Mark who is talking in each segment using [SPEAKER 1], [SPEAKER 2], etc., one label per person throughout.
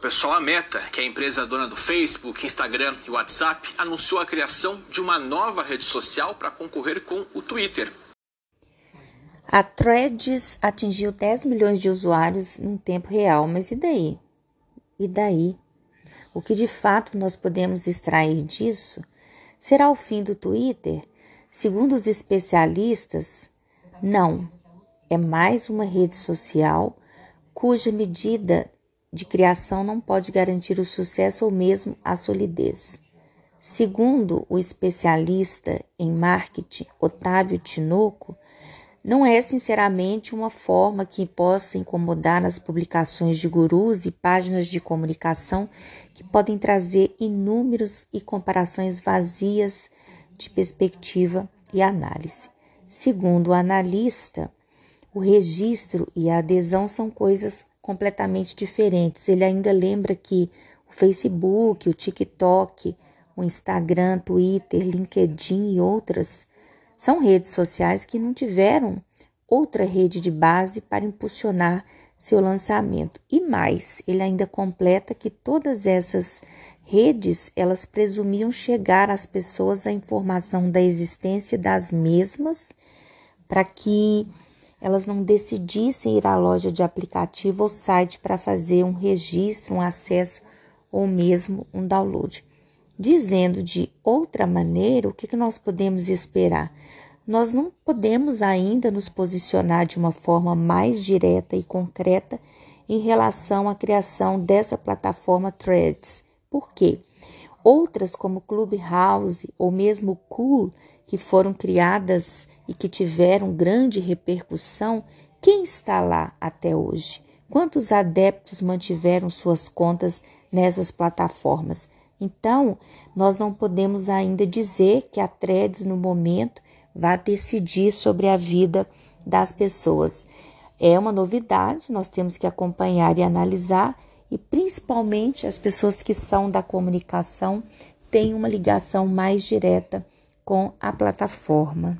[SPEAKER 1] Pessoal, a Meta, que é a empresa dona do Facebook, Instagram e WhatsApp, anunciou a criação de uma nova rede social para concorrer com o Twitter.
[SPEAKER 2] A Threads atingiu 10 milhões de usuários em tempo real, mas e daí? E daí? O que de fato nós podemos extrair disso? Será o fim do Twitter? Segundo os especialistas, não. É mais uma rede social cuja medida de criação não pode garantir o sucesso ou mesmo a solidez. Segundo o especialista em marketing Otávio Tinoco, não é sinceramente uma forma que possa incomodar nas publicações de gurus e páginas de comunicação que podem trazer inúmeros e comparações vazias de perspectiva e análise. Segundo o analista, o registro e a adesão são coisas completamente diferentes. Ele ainda lembra que o Facebook, o TikTok, o Instagram, Twitter, LinkedIn e outras são redes sociais que não tiveram outra rede de base para impulsionar seu lançamento. E mais, ele ainda completa que todas essas redes, elas presumiam chegar às pessoas a informação da existência das mesmas para que elas não decidissem ir à loja de aplicativo ou site para fazer um registro, um acesso ou mesmo um download. Dizendo de outra maneira, o que nós podemos esperar? Nós não podemos ainda nos posicionar de uma forma mais direta e concreta em relação à criação dessa plataforma Threads. Por quê? Outras como Clubhouse ou mesmo Cool, que foram criadas e que tiveram grande repercussão, quem está lá até hoje? Quantos adeptos mantiveram suas contas nessas plataformas? Então, nós não podemos ainda dizer que a Threads, no momento, vai decidir sobre a vida das pessoas. É uma novidade, nós temos que acompanhar e analisar, e principalmente as pessoas que são da comunicação têm uma ligação mais direta com a plataforma.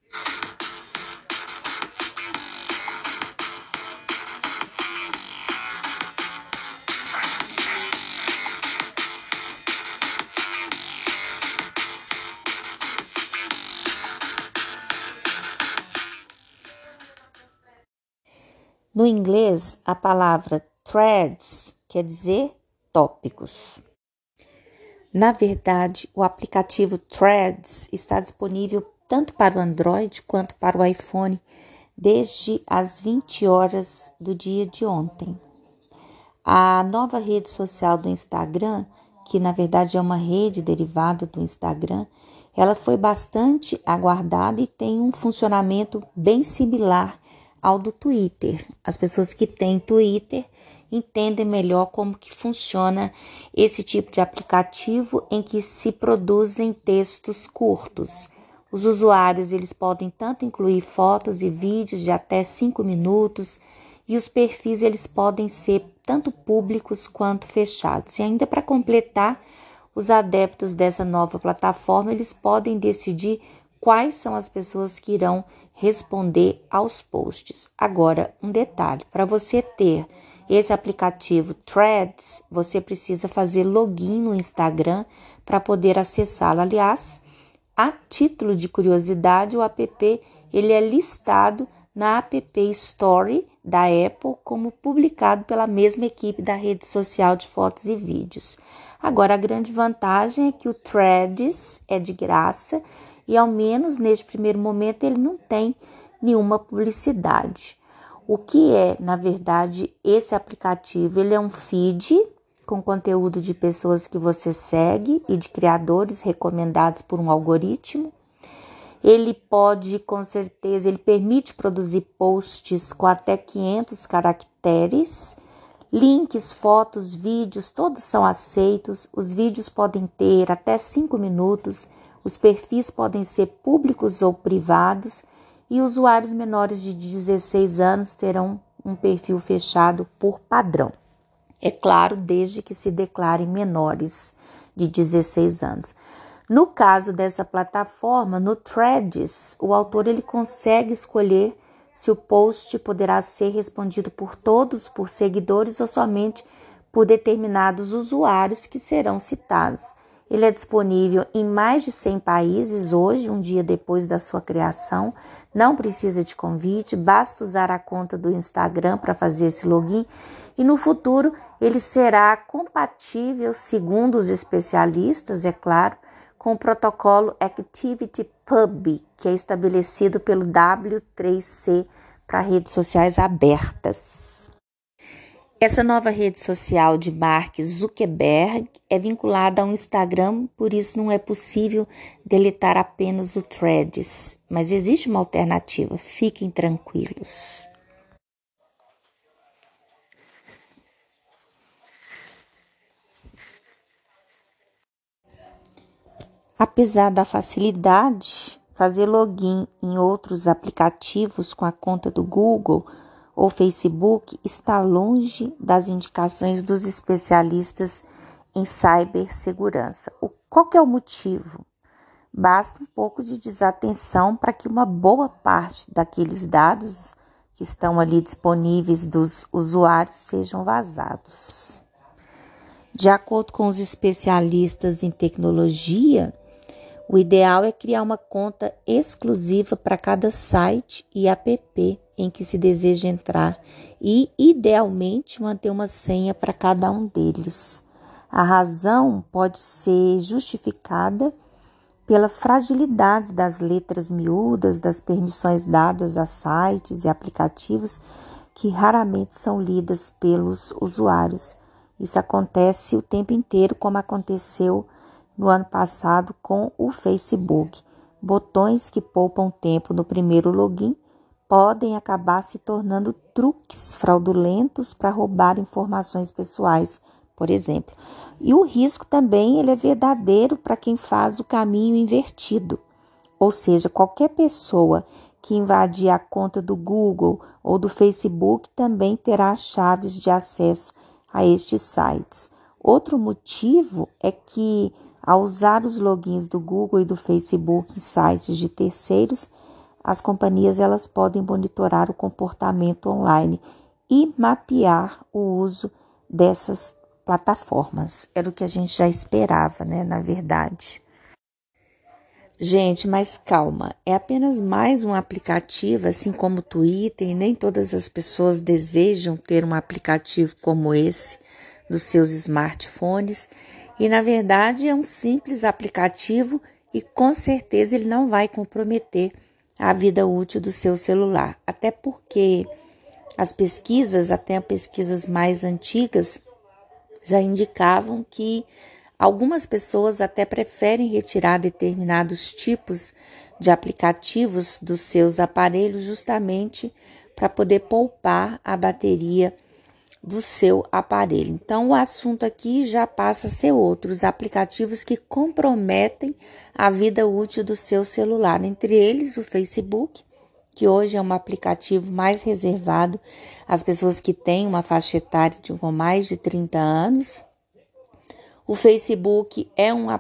[SPEAKER 2] No inglês, a palavra threads quer dizer tópicos. Na verdade, o aplicativo Threads está disponível tanto para o Android quanto para o iPhone desde as 20 horas do dia de ontem. A nova rede social do Instagram, que na verdade é uma rede derivada do Instagram, ela foi bastante aguardada e tem um funcionamento bem similar ao do Twitter. As pessoas que têm Twitter entendem melhor como que funciona esse tipo de aplicativo em que se produzem textos curtos. Os usuários eles podem tanto incluir fotos e vídeos de até 5 minutos e os perfis eles podem ser tanto públicos quanto fechados. E ainda para completar, os adeptos dessa nova plataforma eles podem decidir quais são as pessoas que irão responder aos posts. Agora, um detalhe, para você ter esse aplicativo Threads, você precisa fazer login no Instagram para poder acessá-lo. Aliás, a título de curiosidade, o app ele é listado na App Store da Apple como publicado pela mesma equipe da rede social de fotos e vídeos. Agora, a grande vantagem é que o Threads é de graça e, ao menos neste primeiro momento, ele não tem nenhuma publicidade. O que é, na verdade, esse aplicativo? Ele é um feed com conteúdo de pessoas que você segue e de criadores recomendados por um algoritmo. Ele pode, com certeza, ele permite produzir posts com até 500 caracteres, links, fotos, vídeos, todos são aceitos. Os vídeos podem ter até 5 minutos, os perfis podem ser públicos ou privados e usuários menores de 16 anos terão um perfil fechado por padrão. É claro, desde que se declarem menores de 16 anos. No caso dessa plataforma, no Threads, o autor ele consegue escolher se o post poderá ser respondido por todos, por seguidores ou somente por determinados usuários que serão citados. Ele é disponível em mais de 100 países hoje, um dia depois da sua criação. Não precisa de convite, basta usar a conta do Instagram para fazer esse login. E no futuro ele será compatível, segundo os especialistas, é claro, com o protocolo ActivityPub, que é estabelecido pelo W3C para redes sociais abertas. Essa nova rede social de Mark Zuckerberg é vinculada ao Instagram, por isso não é possível deletar apenas o Threads, mas existe uma alternativa, fiquem tranquilos. Apesar da facilidade, fazer login em outros aplicativos com a conta do Google ou Facebook está longe das indicações dos especialistas em cibersegurança. Qual que é o motivo? Basta um pouco de desatenção para que uma boa parte daqueles dados que estão ali disponíveis dos usuários sejam vazados. De acordo com os especialistas em tecnologia, o ideal é criar uma conta exclusiva para cada site e app em que se deseja entrar e, idealmente, manter uma senha para cada um deles. A razão pode ser justificada pela fragilidade das letras miúdas, das permissões dadas a sites e aplicativos que raramente são lidas pelos usuários. Isso acontece o tempo inteiro, como aconteceu no ano passado com o Facebook. Botões que poupam tempo no primeiro login podem acabar se tornando truques fraudulentos para roubar informações pessoais, por exemplo. E o risco também ele é verdadeiro para quem faz o caminho invertido. Ou seja, qualquer pessoa que invadir a conta do Google ou do Facebook também terá chaves de acesso a estes sites. Outro motivo é que, ao usar os logins do Google e do Facebook em sites de terceiros, as companhias elas podem monitorar o comportamento online e mapear o uso dessas plataformas. Era o que a gente já esperava, né? Na verdade. Gente, mas calma, é apenas mais um aplicativo, assim como o Twitter, e nem todas as pessoas desejam ter um aplicativo como esse nos seus smartphones. E, na verdade, é um simples aplicativo e, com certeza, ele não vai comprometer a vida útil do seu celular. Até porque as pesquisas, até pesquisas mais antigas, já indicavam que algumas pessoas até preferem retirar determinados tipos de aplicativos dos seus aparelhos justamente para poder poupar a bateria do seu aparelho. Então, o assunto aqui já passa a ser outro, os aplicativos que comprometem a vida útil do seu celular, entre eles o Facebook, que hoje é um aplicativo mais reservado às pessoas que têm uma faixa etária de mais de 30 anos. O Facebook é um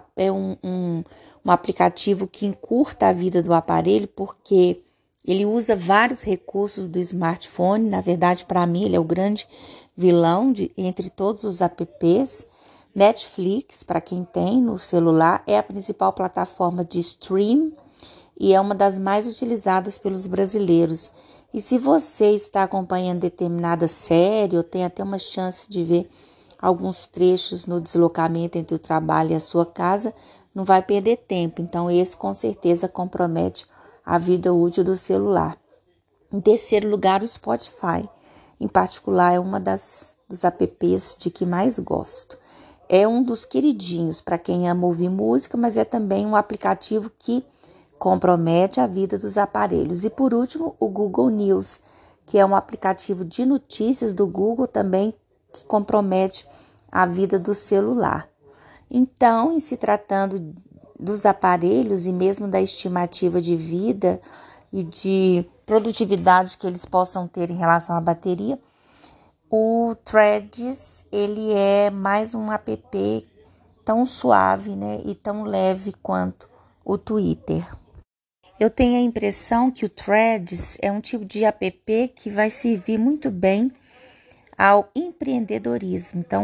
[SPEAKER 2] aplicativo que encurta a vida do aparelho porque ele usa vários recursos do smartphone. Na verdade, para mim, ele é o grande vilão entre todos os apps. Netflix, para quem tem no celular, é a principal plataforma de stream e é uma das mais utilizadas pelos brasileiros. E se você está acompanhando determinada série ou tem até uma chance de ver alguns trechos no deslocamento entre o trabalho e a sua casa, não vai perder tempo. Então, esse com certeza compromete a vida útil do celular. Em terceiro lugar, o Spotify. Em particular, é uma dos apps de que mais gosto. É um dos queridinhos para quem ama ouvir música, mas é também um aplicativo que compromete a vida dos aparelhos. E por último, o Google News, que é um aplicativo de notícias do Google também que compromete a vida do celular. Então, em se tratando dos aparelhos e mesmo da estimativa de vida e de produtividade que eles possam ter em relação à bateria, o Threads ele é mais um app tão suave, né, e tão leve quanto o Twitter. Eu tenho a impressão que o Threads é um tipo de app que vai servir muito bem ao empreendedorismo. Então,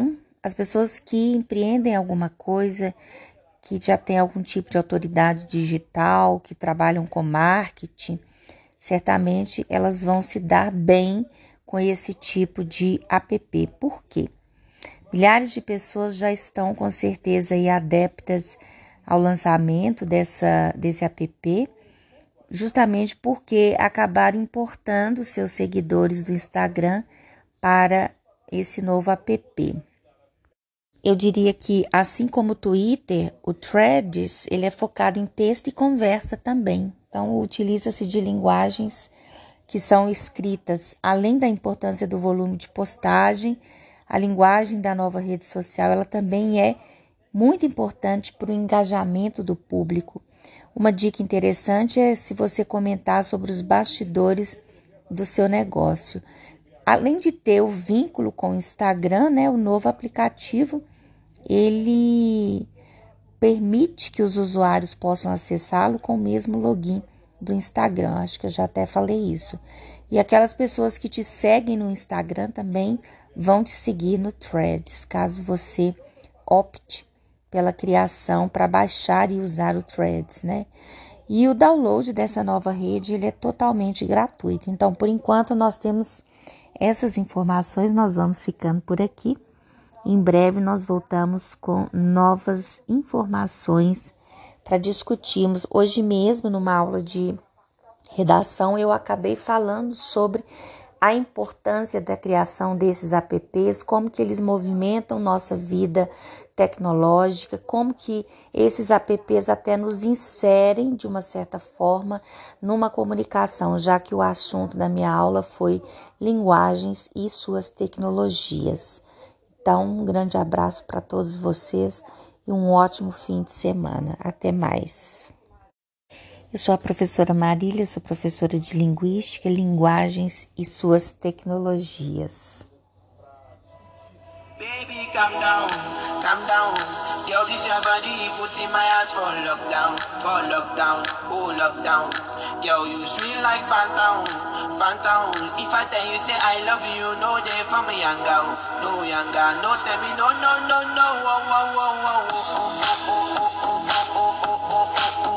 [SPEAKER 2] as pessoas que empreendem alguma coisa, que já tem algum tipo de autoridade digital, que trabalham com marketing, certamente elas vão se dar bem com esse tipo de app. Por quê? Milhares de pessoas já estão com certeza aí adeptas ao lançamento desse app, justamente porque acabaram importando seus seguidores do Instagram para esse novo app. Eu diria que, assim como o Twitter, o Threads, ele é focado em texto e conversa também. Então, utiliza-se de linguagens que são escritas. Além da importância do volume de postagem, a linguagem da nova rede social, ela também é muito importante para o engajamento do público. Uma dica interessante é se você comentar sobre os bastidores do seu negócio. Além de ter o vínculo com o Instagram, né, o novo aplicativo, ele permite que os usuários possam acessá-lo com o mesmo login do Instagram. Acho que eu já até falei isso. E aquelas pessoas que te seguem no Instagram também vão te seguir no Threads, caso você opte pela criação para baixar e usar o Threads, né? E o download dessa nova rede, ele é totalmente gratuito. Então, por enquanto, nós temos essas informações, nós vamos ficando por aqui. Em breve nós voltamos com novas informações para discutirmos. Hoje mesmo, numa aula de redação, eu acabei falando sobre a importância da criação desses apps, como que eles movimentam nossa vida tecnológica, como que esses apps até nos inserem, de uma certa forma, numa comunicação, já que o assunto da minha aula foi linguagens e suas tecnologias. Então, um grande abraço para todos vocês e um ótimo fim de semana. Até mais. Eu sou a professora Marília, sou professora de Linguística, Linguagens e suas tecnologias.
[SPEAKER 3] Baby, calm down, calm down. Girl, this your body, put in my heart for lockdown, oh lockdown. Girl, you sweet like phantom, phantom. If I tell you say I love you, no day for me younger, no younger, no tell me no, no, no, no, oh, oh, oh, oh, oh, oh, oh, oh, oh, oh, oh, oh, oh.